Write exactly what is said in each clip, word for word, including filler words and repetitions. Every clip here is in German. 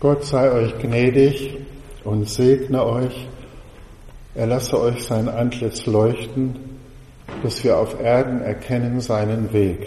Gott sei euch gnädig und segne euch. Er lasse euch sein Antlitz leuchten, dass wir auf Erden erkennen seinen Weg.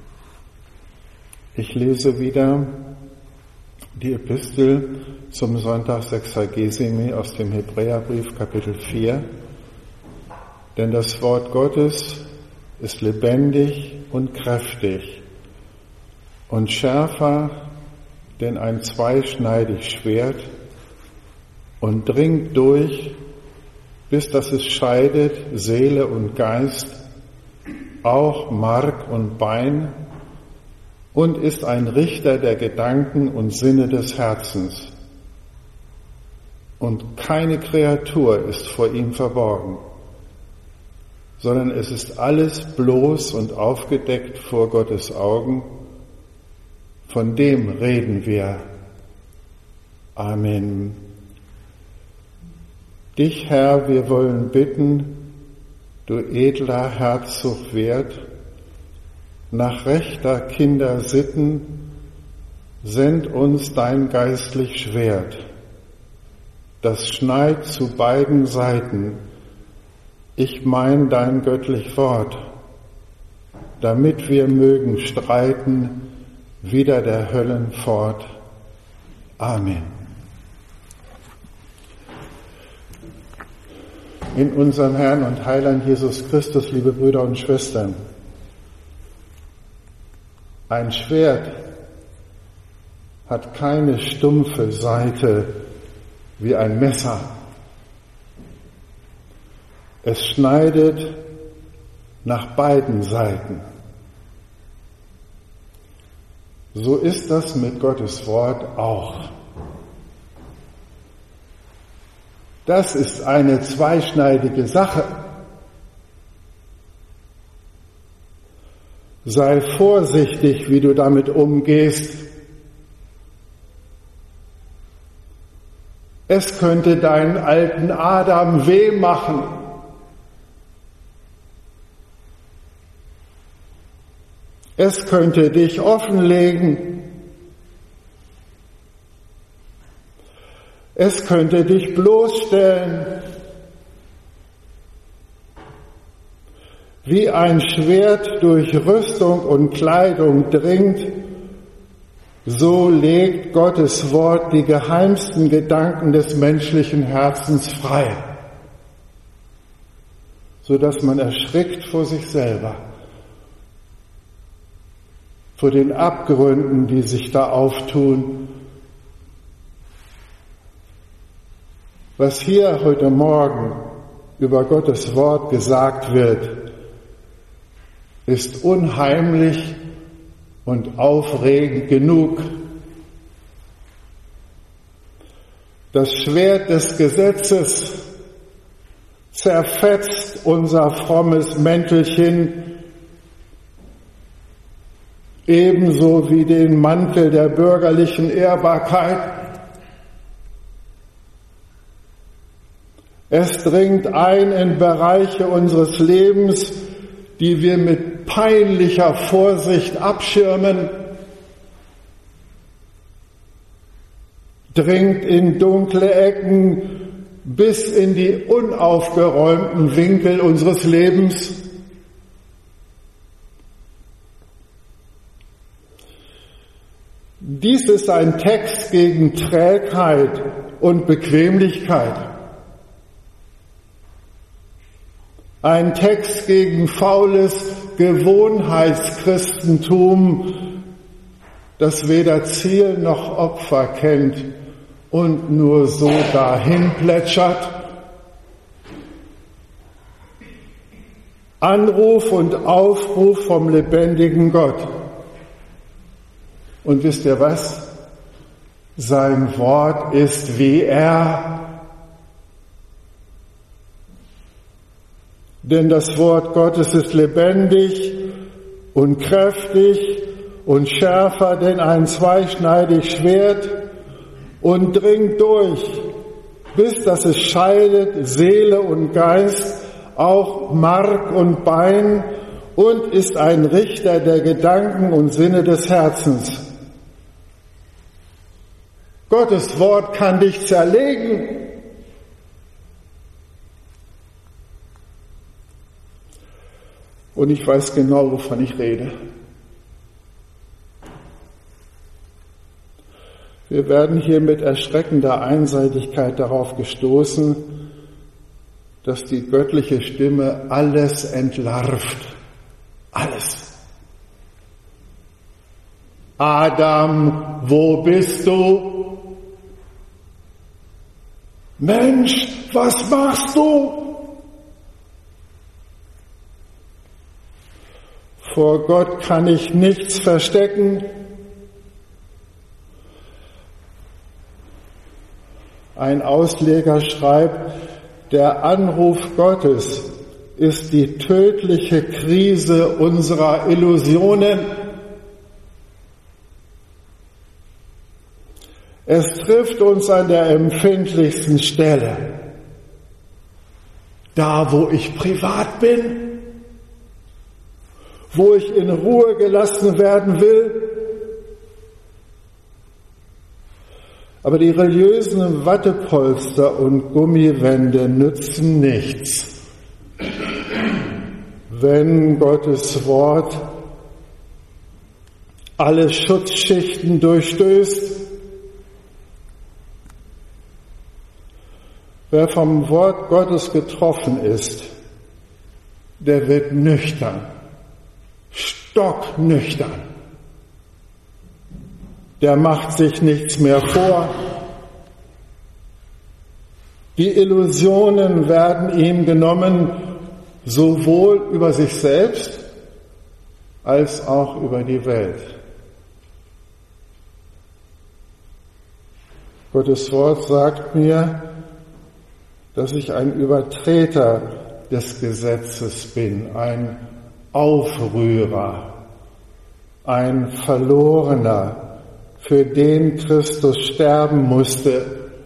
Ich lese wieder die Epistel zum Sonntag Sexagesimi aus dem Hebräerbrief, Kapitel vier. Denn das Wort Gottes ist lebendig und kräftig und schärfer denn ein zweischneidig Schwert und dringt durch, bis dass es scheidet Seele und Geist, auch Mark und Bein, und ist ein Richter der Gedanken und Sinne des Herzens. Und keine Kreatur ist vor ihm verborgen, sondern es ist alles bloß und aufgedeckt vor Gottes Augen. Von dem reden wir. Amen. Dich, Herr, wir wollen bitten, du edler Herzog Wert, nach rechter Kinder Sitten, send uns dein geistlich Schwert. Das schneit zu beiden Seiten, ich mein dein göttlich Wort, damit wir mögen streiten, wider der Höllen fort. Amen. In unserem Herrn und Heiland Jesus Christus, liebe Brüder und Schwestern, ein Schwert hat keine stumpfe Seite wie ein Messer. Es schneidet nach beiden Seiten. So ist das mit Gottes Wort auch. Das ist eine zweischneidige Sache. Sei vorsichtig, wie du damit umgehst. Es könnte deinen alten Adam weh machen. Es könnte dich offenlegen. Es könnte dich bloßstellen. Wie ein Schwert durch Rüstung und Kleidung dringt, so legt Gottes Wort die geheimsten Gedanken des menschlichen Herzens frei, sodass man erschrickt vor sich selber, vor den Abgründen, die sich da auftun. Was hier heute Morgen über Gottes Wort gesagt wird, ist unheimlich und aufregend genug. Das Schwert des Gesetzes zerfetzt unser frommes Mäntelchen, ebenso wie den Mantel der bürgerlichen Ehrbarkeit. Es dringt ein in Bereiche unseres Lebens, die wir mit peinlicher Vorsicht abschirmen, dringt in dunkle Ecken bis in die unaufgeräumten Winkel unseres Lebens. Dies ist ein Text gegen Trägheit und Bequemlichkeit. Ein Text gegen faules Gewohnheitschristentum, das weder Ziel noch Opfer kennt und nur so dahin plätschert. Anruf und Aufruf vom lebendigen Gott. Und wisst ihr was? Sein Wort ist wie er. Denn das Wort Gottes ist lebendig und kräftig und schärfer denn ein zweischneidig Schwert und dringt durch, bis dass es scheidet Seele und Geist, auch Mark und Bein, und ist ein Richter der Gedanken und Sinne des Herzens. Gottes Wort kann dich zerlegen. Und ich weiß genau, wovon ich rede. Wir werden hier mit erschreckender Einseitigkeit darauf gestoßen, dass die göttliche Stimme alles entlarvt. Alles. Adam, wo bist du? Mensch, was machst du? Vor Gott kann ich nichts verstecken. Ein Ausleger schreibt, der Anruf Gottes ist die tödliche Krise unserer Illusionen. Es trifft uns an der empfindlichsten Stelle, da wo ich privat bin, wo ich in Ruhe gelassen werden will. Aber die religiösen Wattepolster und Gummiwände nützen nichts, wenn Gottes Wort alle Schutzschichten durchstößt. Wer vom Wort Gottes getroffen ist, der wird nüchtern, stocknüchtern. Der macht sich nichts mehr vor. Die Illusionen werden ihm genommen, sowohl über sich selbst als auch über die Welt. Gottes Wort sagt mir, dass ich ein Übertreter des Gesetzes bin, ein Aufrührer, ein Verlorener, für den Christus sterben musste.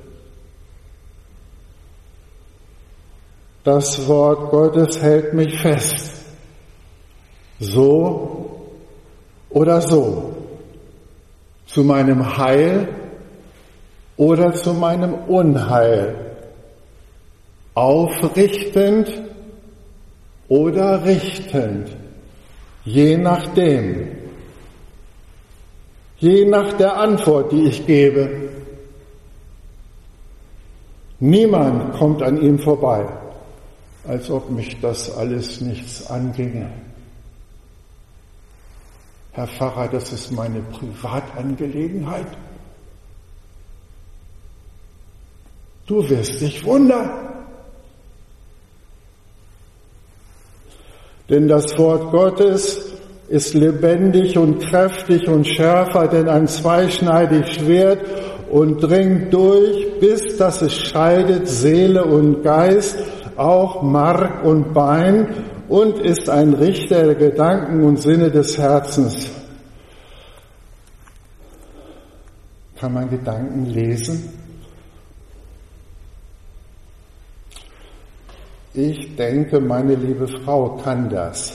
Das Wort Gottes hält mich fest. So oder so. Zu meinem Heil oder zu meinem Unheil. Aufrichtend oder richtend. Je nachdem. Je nach der Antwort, die ich gebe. Niemand kommt an ihm vorbei, als ob mich das alles nichts anginge. Herr Pfarrer, das ist meine Privatangelegenheit. Du wirst dich wundern. Denn das Wort Gottes ist lebendig und kräftig und schärfer denn ein zweischneidiges Schwert und dringt durch, bis dass es scheidet Seele und Geist, auch Mark und Bein, und ist ein Richter der Gedanken und Sinne des Herzens. Kann man Gedanken lesen? Ich denke, meine liebe Frau kann das.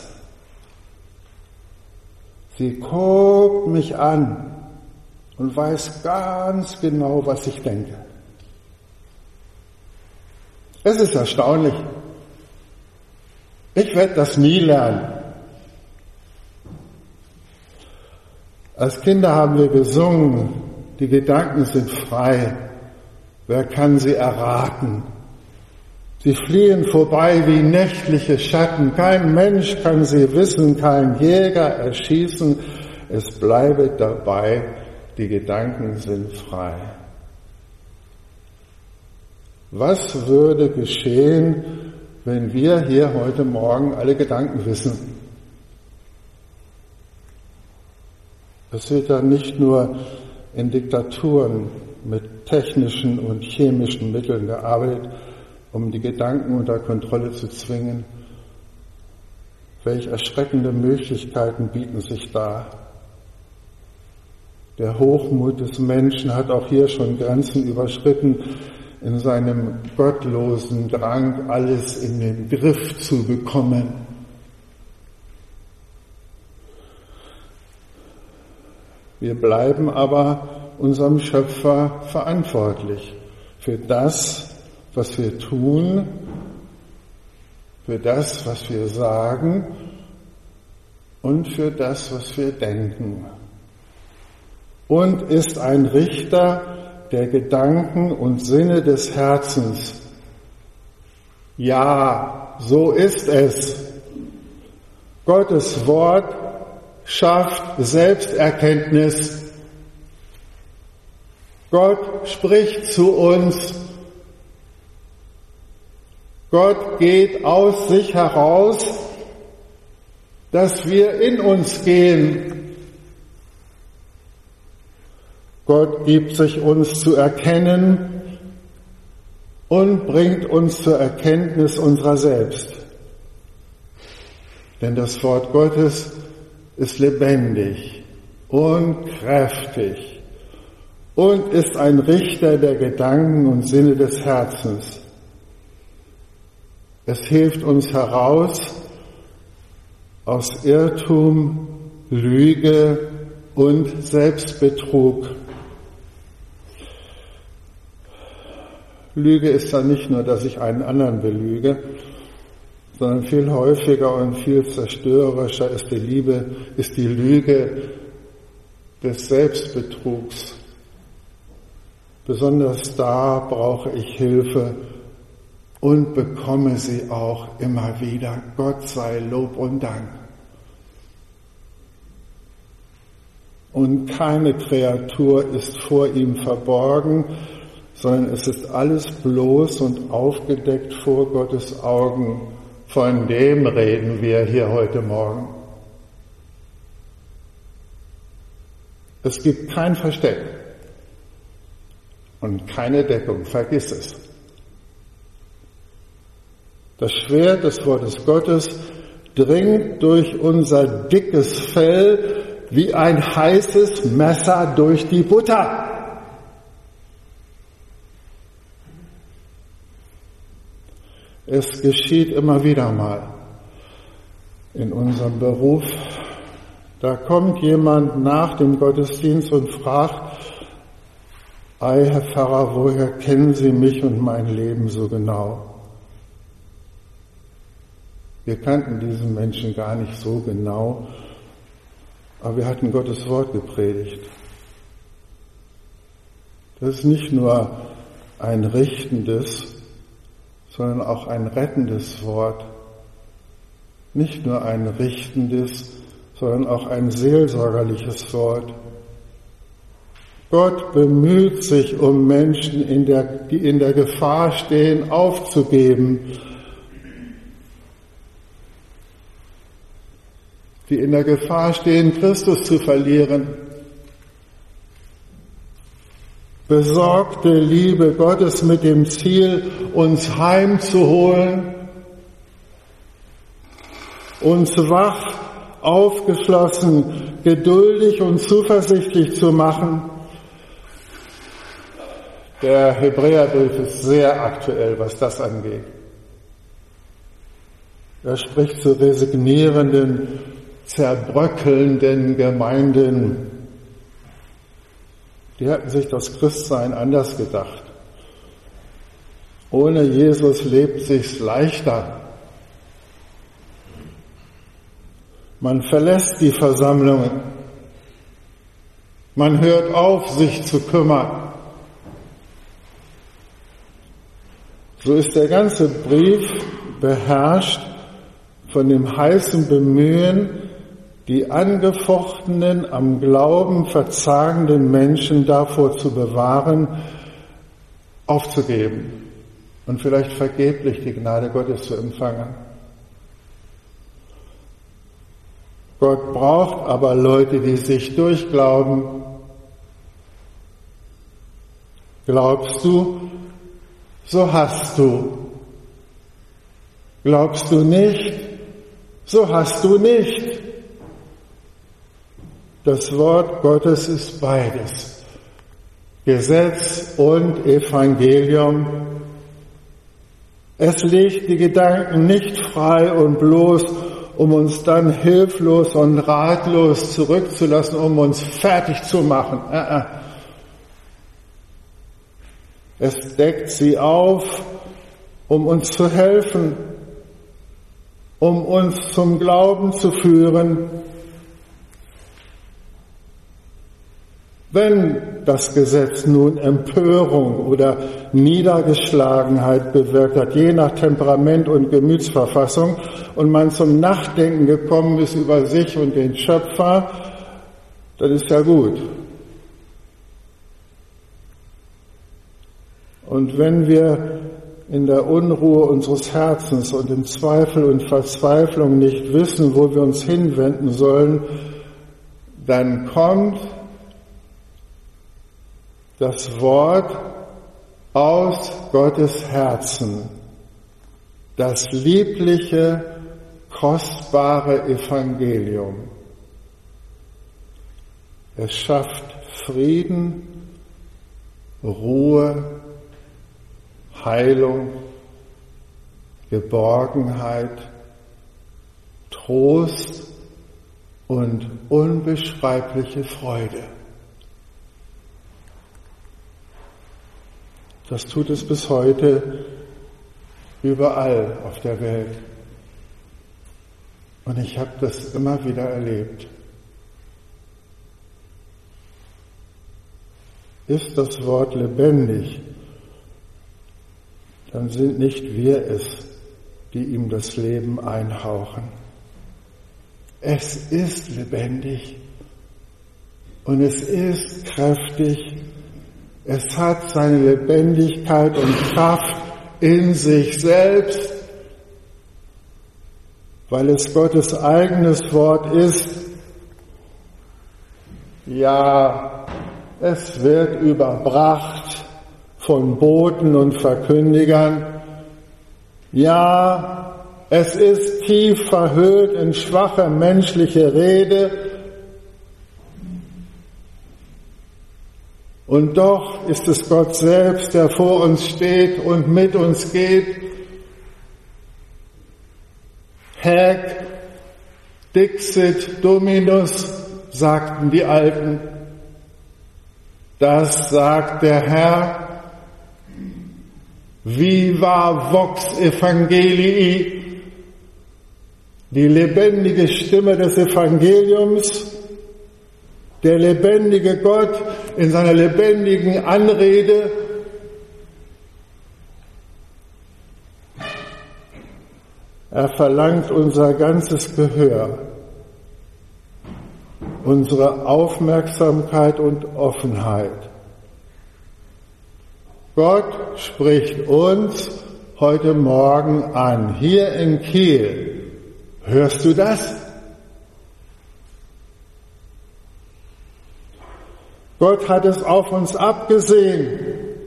Sie guckt mich an und weiß ganz genau, was ich denke. Es ist erstaunlich. Ich werde das nie lernen. Als Kinder haben wir gesungen, die Gedanken sind frei. Wer kann sie erraten? Sie fliehen vorbei wie nächtliche Schatten. Kein Mensch kann sie wissen, kein Jäger erschießen. Es bleibe dabei, die Gedanken sind frei. Was würde geschehen, wenn wir hier heute Morgen alle Gedanken wissen? Es wird dann nicht nur in Diktaturen mit technischen und chemischen Mitteln gearbeitet, um die Gedanken unter Kontrolle zu zwingen. Welch erschreckende Möglichkeiten bieten sich da. Der Hochmut des Menschen hat auch hier schon Grenzen überschritten, in seinem gottlosen Drang, alles in den Griff zu bekommen. Wir bleiben aber unserem Schöpfer verantwortlich für das, was wir tun, für das, was wir sagen und für das, was wir denken. Und ist ein Richter der Gedanken und Sinne des Herzens. Ja, so ist es. Gottes Wort schafft Selbsterkenntnis. Gott spricht zu uns. Gott geht aus sich heraus, dass wir in uns gehen. Gott gibt sich uns zu erkennen und bringt uns zur Erkenntnis unserer selbst. Denn das Wort Gottes ist lebendig und kräftig und ist ein Richter der Gedanken und Sinne des Herzens. Es hilft uns heraus aus Irrtum, Lüge und Selbstbetrug. Lüge ist dann nicht nur, dass ich einen anderen belüge, sondern viel häufiger und viel zerstörerischer ist die Liebe, ist die Lüge des Selbstbetrugs. Besonders da brauche ich Hilfe und bekomme sie auch immer wieder. Gott sei Lob und Dank. Und keine Kreatur ist vor ihm verborgen, sondern es ist alles bloß und aufgedeckt vor Gottes Augen. Von dem reden wir hier heute Morgen. Es gibt kein Versteck und keine Deckung, vergiss es. Das Schwert des Wortes Gottes dringt durch unser dickes Fell wie ein heißes Messer durch die Butter. Es geschieht immer wieder mal in unserem Beruf. Da kommt jemand nach dem Gottesdienst und fragt, ei, Herr Pfarrer, woher kennen Sie mich und mein Leben so genau? Wir kannten diesen Menschen gar nicht so genau, aber wir hatten Gottes Wort gepredigt. Das ist nicht nur ein richtendes, sondern auch ein rettendes Wort. Nicht nur ein richtendes, sondern auch ein seelsorgerliches Wort. Gott bemüht sich um Menschen, in der, die in der Gefahr stehen, aufzugeben, die in der Gefahr stehen, Christus zu verlieren. Besorgte Liebe Gottes mit dem Ziel, uns heimzuholen, uns wach, aufgeschlossen, geduldig und zuversichtlich zu machen. Der Hebräerbrief ist sehr aktuell, was das angeht. Er spricht zu resignierenden, zerbröckelnden Gemeinden. Die hatten sich das Christsein anders gedacht. Ohne Jesus lebt sich's leichter. Man verlässt die Versammlungen. Man hört auf, sich zu kümmern. So ist der ganze Brief beherrscht von dem heißen Bemühen, die angefochtenen, am Glauben verzagenden Menschen davor zu bewahren, aufzugeben und vielleicht vergeblich die Gnade Gottes zu empfangen. Gott braucht aber Leute, die sich durchglauben. Glaubst du, so hast du. Glaubst du nicht, so hast du nicht. Das Wort Gottes ist beides, Gesetz und Evangelium. Es legt die Gedanken nicht frei und bloß, um uns dann hilflos und ratlos zurückzulassen, um uns fertig zu machen. Es deckt sie auf, um uns zu helfen, um uns zum Glauben zu führen. Wenn das Gesetz nun Empörung oder Niedergeschlagenheit bewirkt hat, je nach Temperament und Gemütsverfassung, und man zum Nachdenken gekommen ist über sich und den Schöpfer, dann ist ja gut. Und wenn wir in der Unruhe unseres Herzens und in Zweifel und Verzweiflung nicht wissen, wo wir uns hinwenden sollen, dann kommt das Wort aus Gottes Herzen, das liebliche, kostbare Evangelium. Es schafft Frieden, Ruhe, Heilung, Geborgenheit, Trost und unbeschreibliche Freude. Das tut es bis heute überall auf der Welt. Und ich habe das immer wieder erlebt. Ist das Wort lebendig, dann sind nicht wir es, die ihm das Leben einhauchen. Es ist lebendig und es ist kräftig. Es hat seine Lebendigkeit und Kraft in sich selbst, weil es Gottes eigenes Wort ist. Ja, es wird überbracht von Boten und Verkündigern. Ja, es ist tief verhüllt in schwache menschliche Rede. Und doch ist es Gott selbst, der vor uns steht und mit uns geht. Haec dixit Dominus, sagten die Alten. Das sagt der Herr. Viva vox evangelii, die lebendige Stimme des Evangeliums, der lebendige Gott in seiner lebendigen Anrede. Er verlangt unser ganzes Gehör, unsere Aufmerksamkeit und Offenheit. Gott spricht uns heute Morgen an, hier in Kiel. Hörst du das? Gott hat es auf uns abgesehen.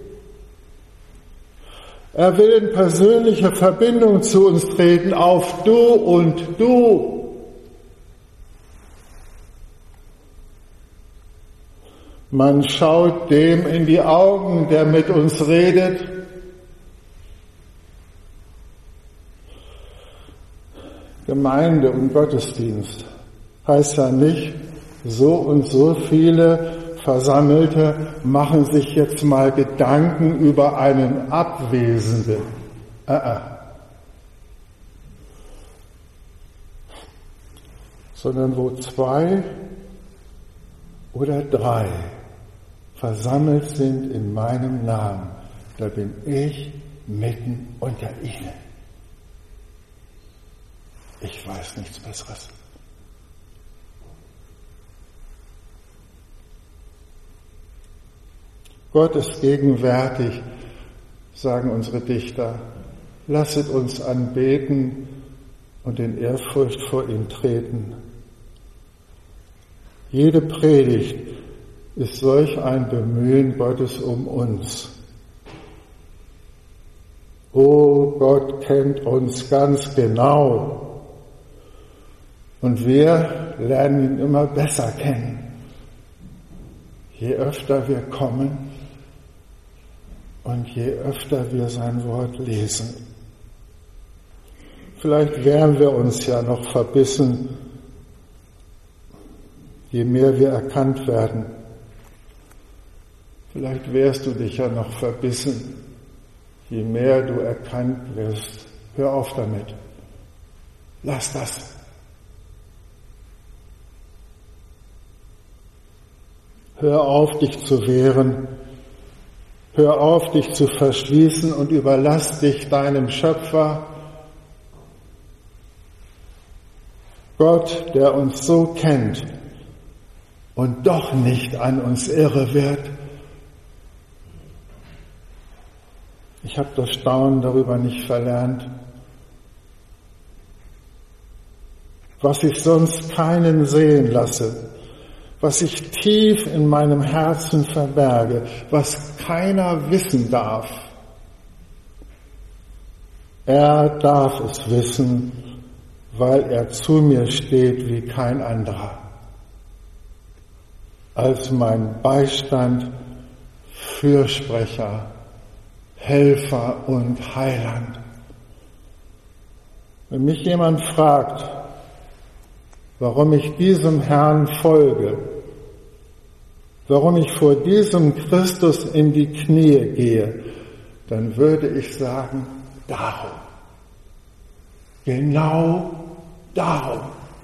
Er will in persönliche Verbindung zu uns treten, auf du und du. Man schaut dem in die Augen, der mit uns redet. Gemeinde und Gottesdienst heißt ja nicht, so und so viele Versammelte machen sich jetzt mal Gedanken über einen Abwesenden. Äh, äh. Sondern wo zwei oder drei versammelt sind in meinem Namen, da bin ich mitten unter ihnen. Ich weiß nichts Besseres. Gott ist gegenwärtig, sagen unsere Dichter. Lasset uns anbeten und in Ehrfurcht vor ihm treten. Jede Predigt ist solch ein Bemühen Gottes um uns. Oh, Gott kennt uns ganz genau. Und wir lernen ihn immer besser kennen. Je öfter wir kommen und je öfter wir sein Wort lesen. Vielleicht wehren wir uns ja noch verbissen, je mehr wir erkannt werden. Vielleicht wehrst du dich ja noch verbissen, je mehr du erkannt wirst. Hör auf damit. Lass das. Hör auf, dich zu wehren. Hör auf, dich zu verschließen und überlass dich deinem Schöpfer, Gott, der uns so kennt und doch nicht an uns irre wird. Ich habe das Staunen darüber nicht verlernt, was ich sonst keinen sehen lasse, was ich tief in meinem Herzen verberge, was keiner wissen darf. Er darf es wissen, weil er zu mir steht wie kein anderer, als mein Beistand, Fürsprecher, Helfer und Heiland. Wenn mich jemand fragt, warum ich diesem Herrn folge, warum ich vor diesem Christus in die Knie gehe, dann würde ich sagen, darum. Genau darum.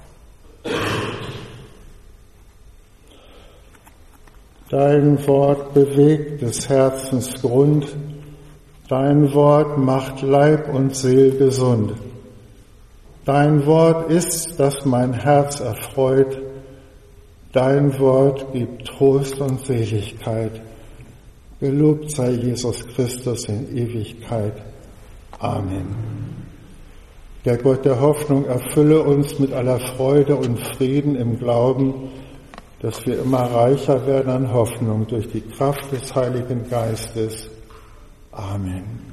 Dein Wort bewegt des Herzens Grund, dein Wort macht Leib und Seel gesund. Dein Wort ist, das mein Herz erfreut, dein Wort gibt Trost und Seligkeit. Gelobt sei Jesus Christus in Ewigkeit. Amen. Der Gott der Hoffnung erfülle uns mit aller Freude und Frieden im Glauben, dass wir immer reicher werden an Hoffnung durch die Kraft des Heiligen Geistes. Amen.